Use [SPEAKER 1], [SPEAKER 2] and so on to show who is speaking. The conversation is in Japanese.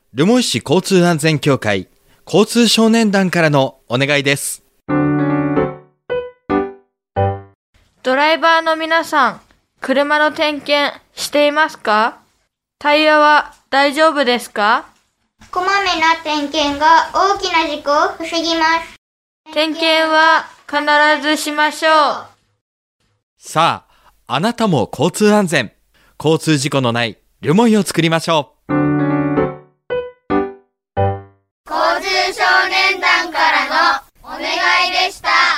[SPEAKER 1] 留萌市交通安全協会交通少年団からのお願いです。
[SPEAKER 2] ドライバーの皆さん、車の点検していますか？タイヤは大丈夫ですか？
[SPEAKER 3] こまめな点検が大きな事故を防ぎます。
[SPEAKER 2] 点検は必ずしましょう。
[SPEAKER 1] さあ、あなたも交通安全、交通事故のない留萌を作りましょう。
[SPEAKER 3] 交通少年団からのお願いでした。